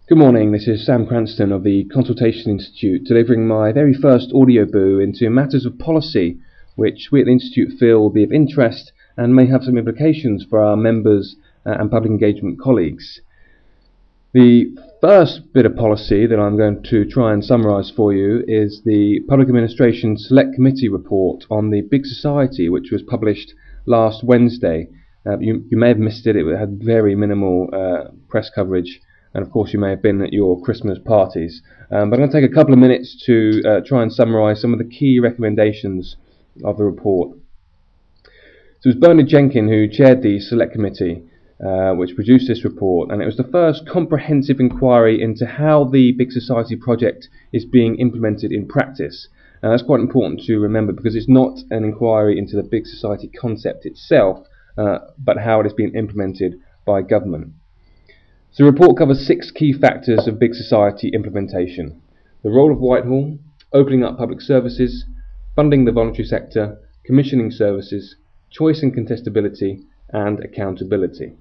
Good morning, this is Sam Cranston of the Consultation Institute, delivering my very first audio boo into matters of policy which we at the Institute feel will be of interest and may have some implications for our members and public engagement colleagues. The first bit of policy that I'm going to try and summarise for you is the Public Administration Select Committee report on the Big Society, which was published last Wednesday. You may have missed it, it had very minimal press coverage. And of course you may have been at your Christmas parties. But I'm going to take a couple of minutes to try and summarise some of the key recommendations of the report. So it was Bernard Jenkin who chaired the Select Committee which produced this report, and it was the first comprehensive inquiry into how the Big Society project is being implemented in practice. And that's quite important to remember, because it's not an inquiry into the Big Society concept itself, but how it is being implemented by government. So the report covers 6 key factors of Big Society implementation: the role of Whitehall, opening up public services, funding the voluntary sector, commissioning services, choice and contestability, and accountability.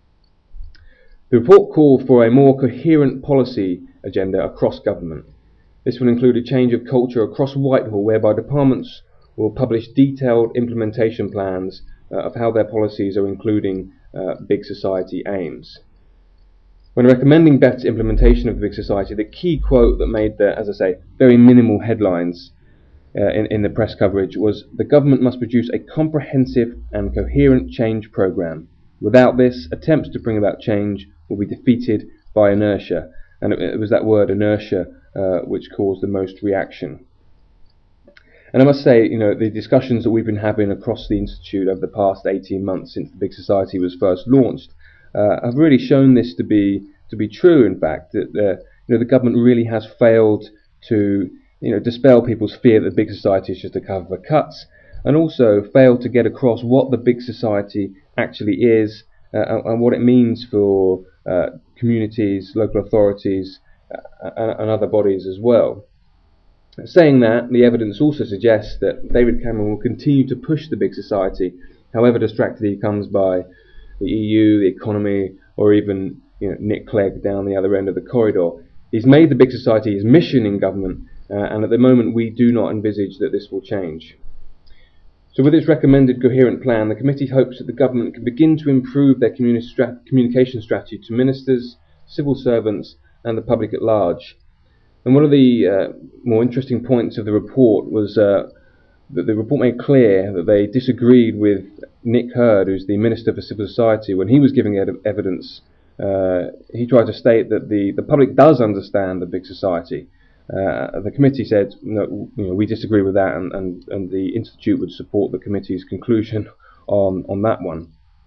The report called for a more coherent policy agenda across government. This will include a change of culture across Whitehall, whereby departments will publish detailed implementation plans of how their policies are including Big Society aims. When recommending better implementation of the Big Society, the key quote that made the, as I say, very minimal headlines in the press coverage was, "The government must produce a comprehensive and coherent change programme. Without this, attempts to bring about change will be defeated by inertia." And it was that word, inertia, which caused the most reaction. And I must say, the discussions that we've been having across the Institute over the past 18 months since the Big Society was first launched have really shown this to be true. In fact, that the government really has failed to dispel people's fear that the Big Society is just a cover for cuts, and also failed to get across what the Big Society actually is and what it means for communities, local authorities, and other bodies as well. Saying that, the evidence also suggests that David Cameron will continue to push the Big Society, however distracted he comes by the EU, the economy, or even Nick Clegg down the other end of the corridor. He's made the Big Society his mission in government, and at the moment we do not envisage that this will change. So with its recommended coherent plan, the committee hopes that the government can begin to improve their communication strategy to ministers, civil servants, and the public at large. And one of the more interesting points of the report was that the report made clear that they disagreed with Nick Hurd, who's the Minister for Civil Society. When he was giving evidence, he tried to state that the public does understand the Big Society. The committee said, no, we disagree with that, and the Institute would support the committee's conclusion on that one.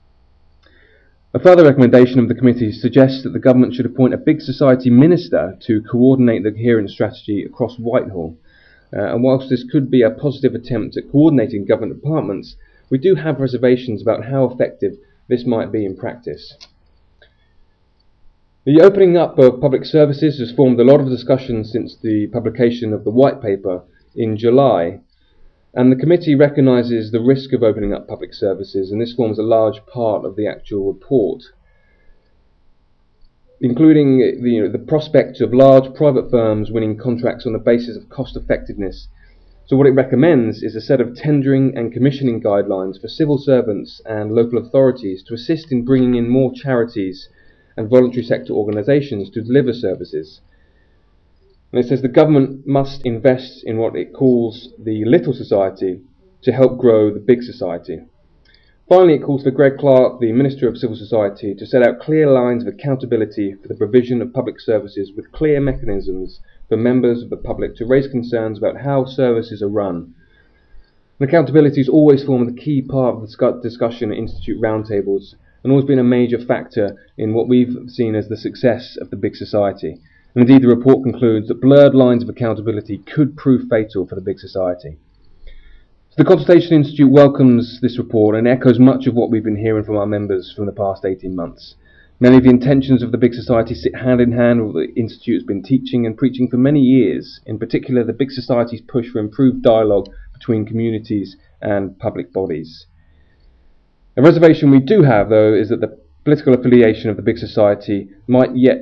A further recommendation of the committee suggests that the government should appoint a Big Society minister to coordinate the coherent strategy across Whitehall. And whilst this could be a positive attempt at coordinating government departments, we do have reservations about how effective this might be in practice. The opening up of public services has formed a lot of discussion since the publication of the white paper in July, and the committee recognises the risk of opening up public services, and this forms a large part of the actual report, including the prospect of large private firms winning contracts on the basis of cost effectiveness. So what it recommends is a set of tendering and commissioning guidelines for civil servants and local authorities to assist in bringing in more charities and voluntary sector organisations to deliver services. And it says the government must invest in what it calls the Little Society to help grow the Big Society. Finally, it calls for Greg Clark, the Minister of Civil Society, to set out clear lines of accountability for the provision of public services, with clear mechanisms for members of the public to raise concerns about how services are run. And accountability has always formed a key part of the discussion at Institute roundtables, and always been a major factor in what we've seen as the success of the Big Society. And indeed, the report concludes that blurred lines of accountability could prove fatal for the Big Society. So the Consultation Institute welcomes this report and echoes much of what we've been hearing from our members from the past 18 months. Many of the intentions of the Big Society sit hand in hand with what the Institute has been teaching and preaching for many years, in particular the Big Society's push for improved dialogue between communities and public bodies. A reservation we do have, though, is that the political affiliation of the Big Society might yet